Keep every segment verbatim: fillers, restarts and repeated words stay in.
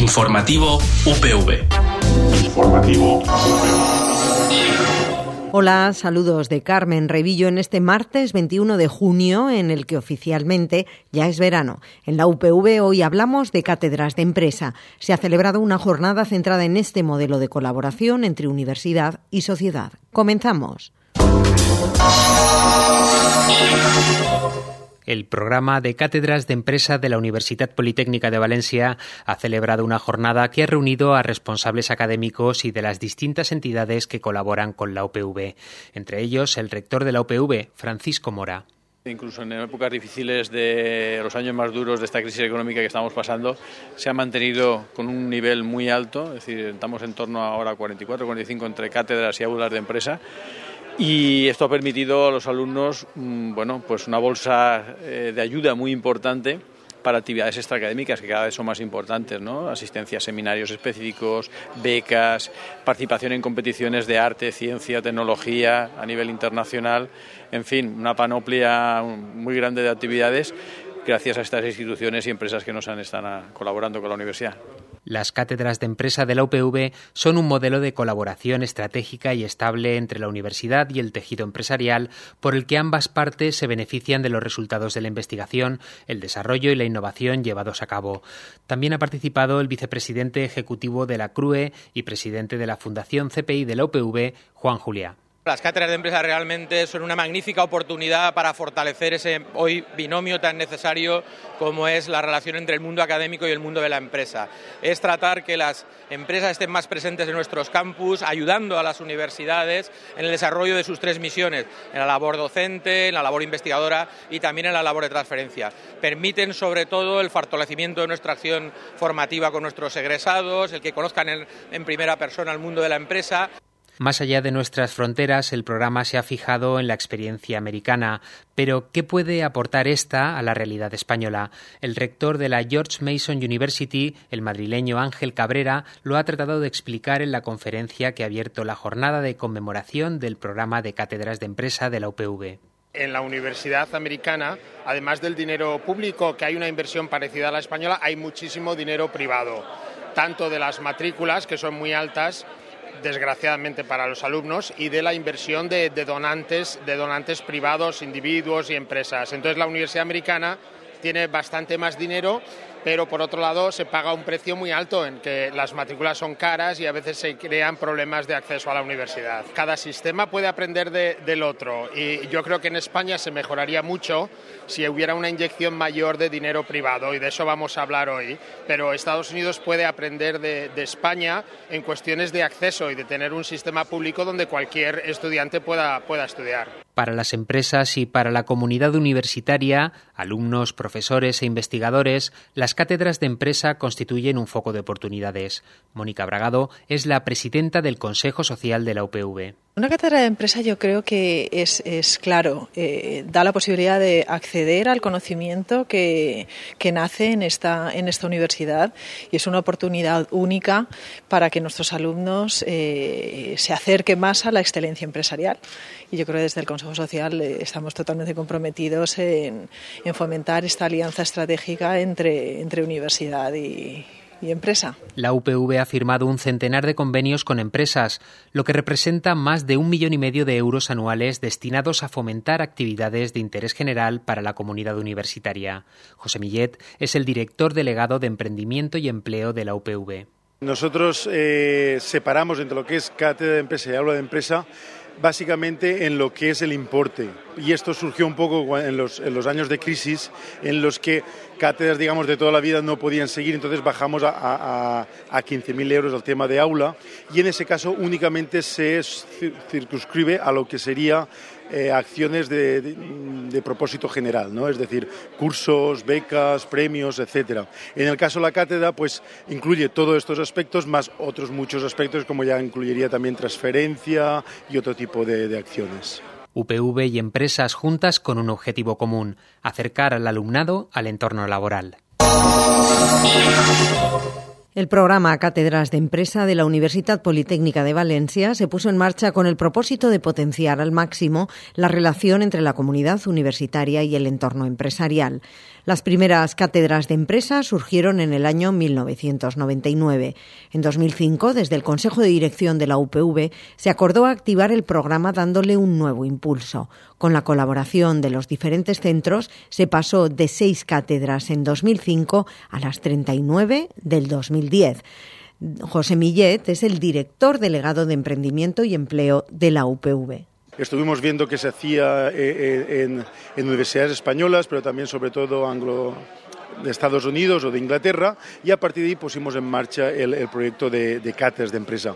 Informativo U P V. Informativo U P V. Hola, saludos de Carmen Revillo en este martes veintiuno de junio, en el que oficialmente ya es verano. En la U P V hoy hablamos de cátedras de empresa. Se ha celebrado una jornada centrada en este modelo de colaboración entre universidad y sociedad. Comenzamos. El programa de cátedras de empresa de la Universitat Politécnica de Valencia ha celebrado una jornada que ha reunido a responsables académicos y de las distintas entidades que colaboran con la U P V. Entre ellos, el rector de la U P V, Francisco Mora. Incluso en épocas difíciles de los años más duros de esta crisis económica que estamos pasando, se ha mantenido con un nivel muy alto, es decir, estamos en torno a ahora cuarenta y cuatro, cuarenta y cinco entre cátedras y aulas de empresa. Y esto ha permitido a los alumnos, bueno, pues una bolsa de ayuda muy importante para actividades extraacadémicas que cada vez son más importantes, ¿no? Asistencia a seminarios específicos, becas, participación en competiciones de arte, ciencia, tecnología a nivel internacional, en fin, una panoplia muy grande de actividades gracias a estas instituciones y empresas que nos han están colaborando con la universidad. Las cátedras de empresa de la U P V son un modelo de colaboración estratégica y estable entre la universidad y el tejido empresarial, por el que ambas partes se benefician de los resultados de la investigación, el desarrollo y la innovación llevados a cabo. También ha participado el vicepresidente ejecutivo de la C R U E y presidente de la Fundación C P I de la U P V, Juan Juliá. Las cátedras de empresa realmente son una magnífica oportunidad para fortalecer ese hoy binomio tan necesario como es la relación entre el mundo académico y el mundo de la empresa. Es tratar que las empresas estén más presentes en nuestros campus, ayudando a las universidades en el desarrollo de sus tres misiones, en la labor docente, en la labor investigadora y también en la labor de transferencia. Permiten sobre todo el fortalecimiento de nuestra acción formativa con nuestros egresados, el que conozcan en, en primera persona el mundo de la empresa. Más allá de nuestras fronteras, el programa se ha fijado en la experiencia americana. Pero, ¿qué puede aportar esta a la realidad española? El rector de la George Mason University, el madrileño Ángel Cabrera, lo ha tratado de explicar en la conferencia que ha abierto la jornada de conmemoración del programa de cátedras de empresa de la U P V. En la universidad americana, además del dinero público, que hay una inversión parecida a la española, hay muchísimo dinero privado, tanto de las matrículas, que son muy altas, desgraciadamente para los alumnos, y de la inversión de, de donantes, de donantes privados, individuos y empresas. Entonces la Universidad Americana tiene bastante más dinero, pero por otro lado se paga un precio muy alto en que las matrículas son caras y a veces se crean problemas de acceso a la universidad. Cada sistema puede aprender de, del otro y yo creo que en España se mejoraría mucho si hubiera una inyección mayor de dinero privado, y de eso vamos a hablar hoy. Pero Estados Unidos puede aprender de, de España en cuestiones de acceso y de tener un sistema público donde cualquier estudiante pueda, pueda estudiar. Para las empresas y para la comunidad universitaria, alumnos, profesores e investigadores, las cátedras de empresa constituyen un foco de oportunidades. Mónica Bragado es la presidenta del Consejo Social de la U P V. Una cátedra de empresa yo creo que es, es claro, eh, da la posibilidad de acceder al conocimiento que, que nace en esta, en esta universidad, y es una oportunidad única para que nuestros alumnos eh, se acerquen más a la excelencia empresarial. Y yo creo que desde el Consejo Social eh, estamos totalmente comprometidos en, en fomentar esta alianza estratégica entre, entre universidad y y empresa. La U P V ha firmado un centenar de convenios con empresas, lo que representa más de un millón y medio de euros anuales destinados a fomentar actividades de interés general para la comunidad universitaria. José Millet es el director delegado de Emprendimiento y Empleo de la U P V. Nosotros eh, separamos entre lo que es cátedra de empresa y aula de empresa básicamente en lo que es el importe. Y esto surgió un poco en los, en los años de crisis, en los que cátedras, digamos, de toda la vida no podían seguir, entonces bajamos a, a, a quince mil euros al tema de aula, y en ese caso únicamente se circunscribe a lo que sería eh, acciones de, de, de propósito general, ¿no? Es decir, cursos, becas, premios, etcétera. En el caso de la cátedra, pues incluye todos estos aspectos, más otros muchos aspectos, como ya incluiría también transferencia y otro tipo de, de acciones. U P V y empresas juntas con un objetivo común: acercar al alumnado al entorno laboral. El programa Cátedras de Empresa de la Universitat Politécnica de Valencia se puso en marcha con el propósito de potenciar al máximo la relación entre la comunidad universitaria y el entorno empresarial. Las primeras cátedras de empresa surgieron en el año mil novecientos noventa y nueve. En dos mil cinco, desde el Consejo de Dirección de la U P V, se acordó activar el programa dándole un nuevo impulso. Con la colaboración de los diferentes centros, se pasó de seis cátedras en dos mil cinco a las treinta y nueve del dos mil diez. José Millet es el director delegado de Emprendimiento y Empleo de la U P V. Estuvimos viendo que se hacía en, en universidades españolas, pero también sobre todo anglo de Estados Unidos o de Inglaterra, y a partir de ahí pusimos en marcha el, el proyecto de, de cátedras de empresa.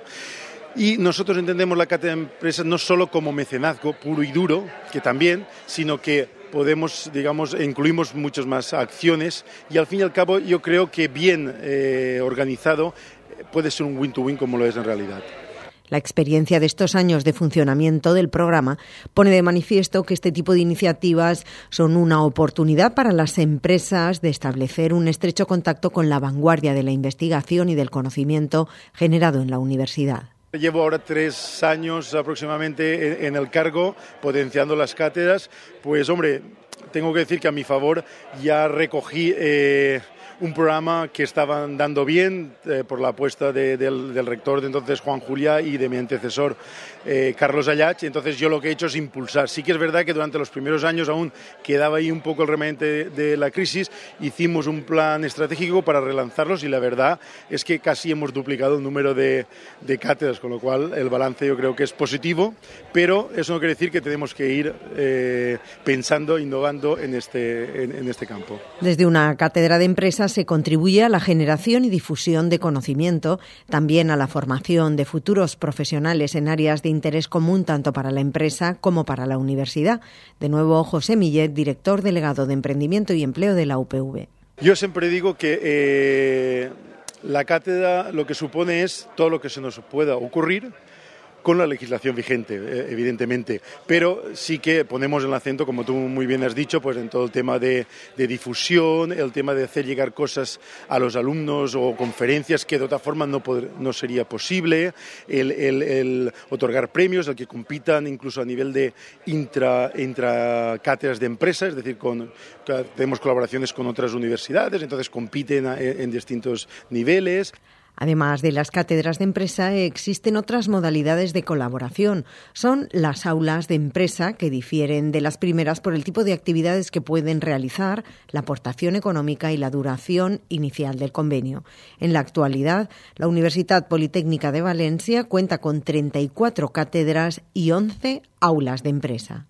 Y nosotros entendemos la cátedra de empresa no solo como mecenazgo puro y duro, que también, sino que podemos, digamos, incluimos muchas más acciones y al fin y al cabo yo creo que bien eh, organizado puede ser un win-to-win como lo es en realidad. La experiencia de estos años de funcionamiento del programa pone de manifiesto que este tipo de iniciativas son una oportunidad para las empresas de establecer un estrecho contacto con la vanguardia de la investigación y del conocimiento generado en la universidad. Llevo ahora tres años aproximadamente en el cargo, potenciando las cátedras. Pues, hombre, tengo que decir que a mi favor ya recogí eh, un programa que estaban dando bien eh, por la apuesta de, del, del rector de entonces, Juan Juliá, y de mi antecesor, eh, Carlos Ayach. Entonces yo lo que he hecho es impulsar. Sí que es verdad que durante los primeros años aún quedaba ahí un poco el remanente de, de la crisis. Hicimos un plan estratégico para relanzarlos y la verdad es que casi hemos duplicado el número de, de cátedras, con lo cual el balance yo creo que es positivo, pero eso no quiere decir que tenemos que ir eh, pensando, innovando en este, en, en este campo. Desde una cátedra de empresas se contribuye a la generación y difusión de conocimiento, también a la formación de futuros profesionales en áreas de interés común tanto para la empresa como para la universidad. De nuevo, José Millet, director delegado de Emprendimiento y Empleo de la U P V. Yo siempre digo que eh, la cátedra lo que supone es todo lo que se nos pueda ocurrir con la legislación vigente, evidentemente, pero sí que ponemos el acento, como tú muy bien has dicho, pues en todo el tema de, de difusión, el tema de hacer llegar cosas a los alumnos o conferencias que de otra forma no, poder, no sería posible, el, el, el otorgar premios, el que compitan incluso a nivel de intra, intra cátedras de empresas, es decir, con, tenemos colaboraciones con otras universidades, entonces compiten en, en distintos niveles. Además de las cátedras de empresa, existen otras modalidades de colaboración. Son las aulas de empresa, que difieren de las primeras por el tipo de actividades que pueden realizar, la aportación económica y la duración inicial del convenio. En la actualidad, la Universitat Politécnica de Valencia cuenta con treinta y cuatro cátedras y once aulas de empresa.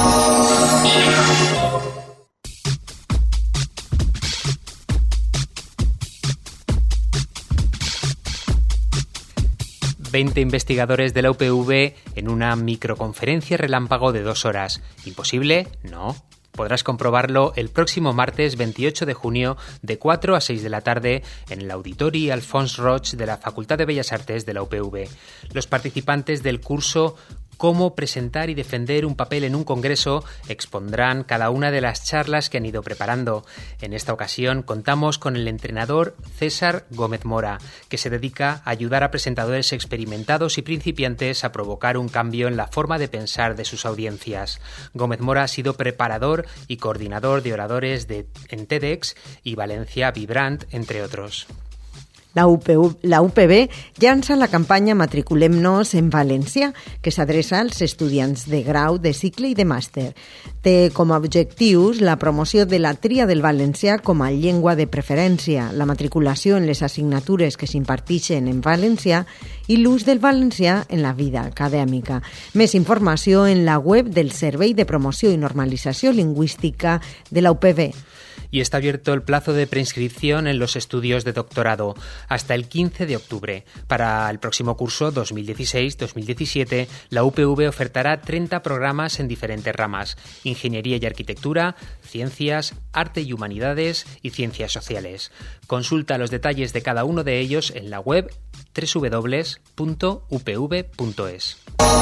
veinte investigadores de la U P V en una microconferencia relámpago de dos horas. ¿Imposible? No. Podrás comprobarlo el próximo martes veintiocho de junio de cuatro a seis de la tarde en el Auditori Alfons Roig de la Facultad de Bellas Artes de la U P V. Los participantes del curso Cómo presentar y defender un papel en un congreso expondrán cada una de las charlas que han ido preparando. En esta ocasión contamos con el entrenador César Gómez Mora, que se dedica a ayudar a presentadores experimentados y principiantes a provocar un cambio en la forma de pensar de sus audiencias. Gómez Mora ha sido preparador y coordinador de oradores de, en TEDx y Valencia Vibrant, entre otros. La U P V, la U P V llança la campanya Matriculem-nos en València, que s'adreça als estudiants de grau, de cicle i de màster. Té com a objectius la promoció de la tria del valencià com a llengua de preferència, la matriculació en les assignatures que s'impartixen en valencià i l'ús del valencià en la vida acadèmica. Més informació en la web del Servei de Promoció i Normalització Lingüística de la U P V. Y está abierto el plazo de preinscripción en los estudios de doctorado hasta el quince de octubre. Para el próximo curso dos mil dieciséis dos mil diecisiete, la U P V ofertará treinta programas en diferentes ramas: Ingeniería y Arquitectura, Ciencias, Arte y Humanidades y Ciencias Sociales. Consulta los detalles de cada uno de ellos en la web doble u doble u doble u punto u p v punto es.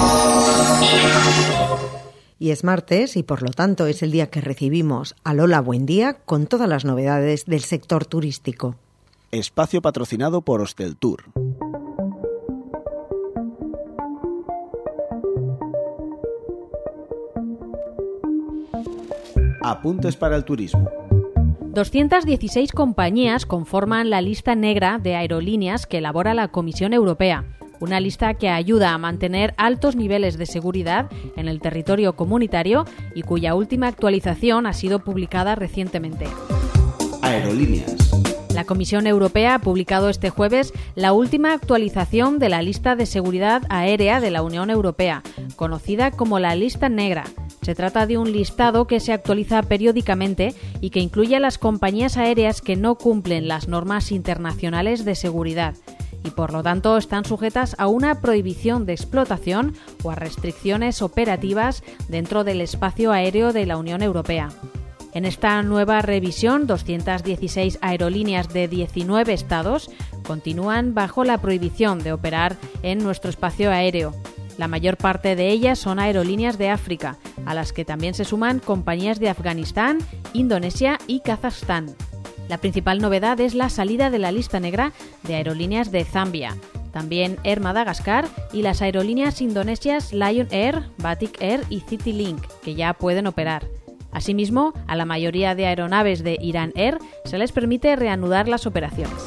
Y es martes y por lo tanto es el día que recibimos a Lola Buendía con todas las novedades del sector turístico. Espacio patrocinado por Hosteltour. Apuntes para el turismo. doscientas dieciséis compañías conforman la lista negra de aerolíneas que elabora la Comisión Europea. Una lista que ayuda a mantener altos niveles de seguridad en el territorio comunitario y cuya última actualización ha sido publicada recientemente. Aerolíneas. La Comisión Europea ha publicado este jueves la última actualización de la lista de seguridad aérea de la Unión Europea, conocida como la lista negra. Se trata de un listado que se actualiza periódicamente y que incluye a las compañías aéreas que no cumplen las normas internacionales de seguridad y por lo tanto están sujetas a una prohibición de explotación o a restricciones operativas dentro del espacio aéreo de la Unión Europea. En esta nueva revisión, doscientas dieciséis aerolíneas de diecinueve estados continúan bajo la prohibición de operar en nuestro espacio aéreo. La mayor parte de ellas son aerolíneas de África, a las que también se suman compañías de Afganistán, Indonesia y Kazajstán. La principal novedad es la salida de la lista negra de aerolíneas de Zambia, también Air Madagascar y las aerolíneas indonesias Lion Air, Batik Air y CityLink, que ya pueden operar. Asimismo, a la mayoría de aeronaves de Iran Air se les permite reanudar las operaciones.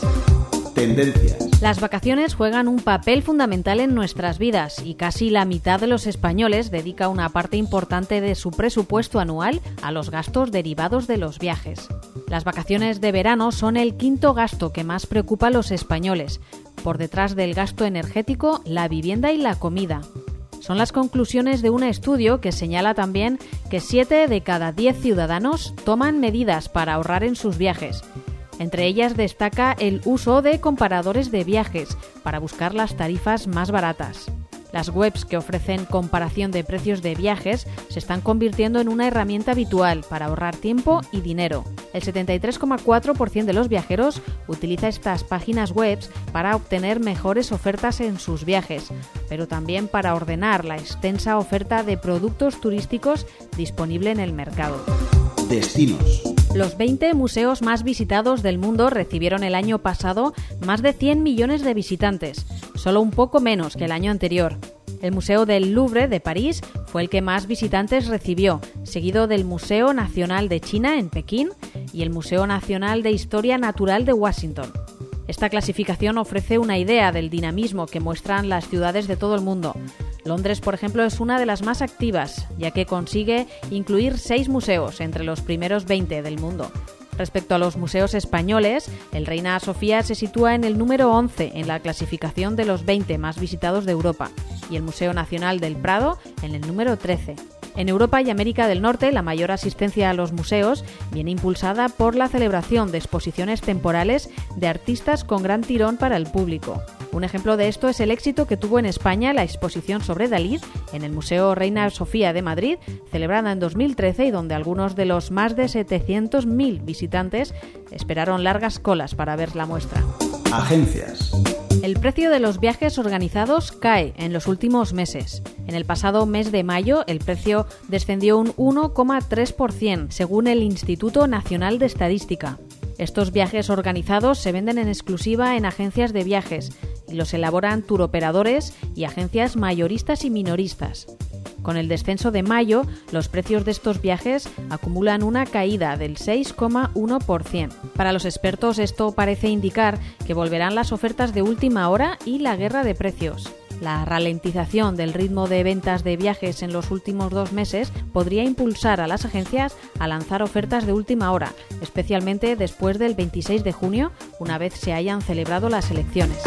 Tendencias. Las vacaciones juegan un papel fundamental en nuestras vidas y casi la mitad de los españoles dedica una parte importante de su presupuesto anual a los gastos derivados de los viajes. Las vacaciones de verano son el quinto gasto que más preocupa a los españoles, por detrás del gasto energético, la vivienda y la comida. Son las conclusiones de un estudio que señala también que siete de cada diez ciudadanos toman medidas para ahorrar en sus viajes. Entre ellas destaca el uso de comparadores de viajes para buscar las tarifas más baratas. Las webs que ofrecen comparación de precios de viajes se están convirtiendo en una herramienta habitual para ahorrar tiempo y dinero. El setenta y tres coma cuatro por ciento de los viajeros utiliza estas páginas web para obtener mejores ofertas en sus viajes, pero también para ordenar la extensa oferta de productos turísticos disponible en el mercado. Destinos. Los veinte museos más visitados del mundo recibieron el año pasado más de cien millones de visitantes, solo un poco menos que el año anterior. El Museo del Louvre de París fue el que más visitantes recibió, seguido del Museo Nacional de China en Pekín y el Museo Nacional de Historia Natural de Washington. Esta clasificación ofrece una idea del dinamismo que muestran las ciudades de todo el mundo. Londres, por ejemplo, es una de las más activas, ya que consigue incluir seis museos entre los primeros veinte del mundo. Respecto a los museos españoles, el Reina Sofía se sitúa en el número once en la clasificación de los veinte más visitados de Europa y el Museo Nacional del Prado en el número trece. En Europa y América del Norte, la mayor asistencia a los museos viene impulsada por la celebración de exposiciones temporales de artistas con gran tirón para el público. Un ejemplo de esto es el éxito que tuvo en España la exposición sobre Dalí en el Museo Reina Sofía de Madrid, celebrada en dos mil trece y donde algunos de los más de setecientos mil visitantes esperaron largas colas para ver la muestra. Agencias. El precio de los viajes organizados cae en los últimos meses. En el pasado mes de mayo, el precio descendió un uno coma tres por ciento, según el Instituto Nacional de Estadística. Estos viajes organizados se venden en exclusiva en agencias de viajes y los elaboran turoperadores y agencias mayoristas y minoristas. Con el descenso de mayo, los precios de estos viajes acumulan una caída del seis coma uno por ciento. Para los expertos, esto parece indicar que volverán las ofertas de última hora y la guerra de precios. La ralentización del ritmo de ventas de viajes en los últimos dos meses podría impulsar a las agencias a lanzar ofertas de última hora, especialmente después del veintiséis de junio, una vez se hayan celebrado las elecciones.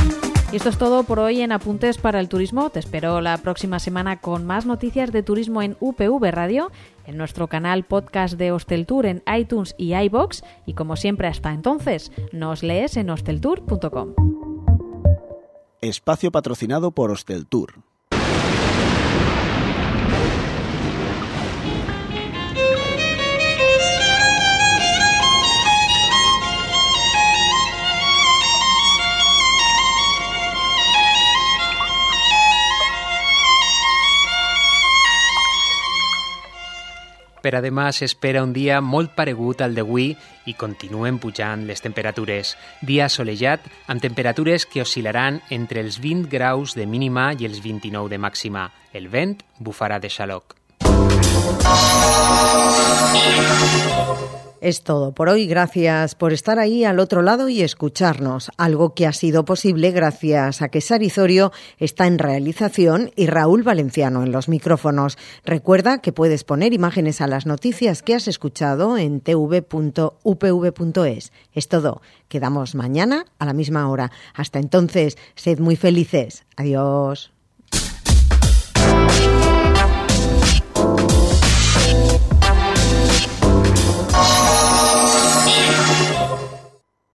Y esto es todo por hoy en Apuntes para el Turismo. Te espero la próxima semana con más noticias de turismo en U P V Radio, en nuestro canal podcast de Hosteltour en iTunes y iVoox. Y como siempre, hasta entonces, nos lees en hosteltour punto com. Espacio patrocinado por Hosteltour. però además s'espera un dia molt paregut al d'avui i continuen pujant les temperatures. Dia assolellat amb temperatures que oscil·laran entre els vint graus de mínima i els vint-i-nou de màxima. El vent bufarà de xaloc. Es todo por hoy. Gracias por estar ahí al otro lado y escucharnos. Algo que ha sido posible gracias a que Sari Zorio está en realización y Raúl Valenciano en los micrófonos. Recuerda que puedes poner imágenes a las noticias que has escuchado en t v punto u p v punto es. Es todo. Quedamos mañana a la misma hora. Hasta entonces, sed muy felices. Adiós.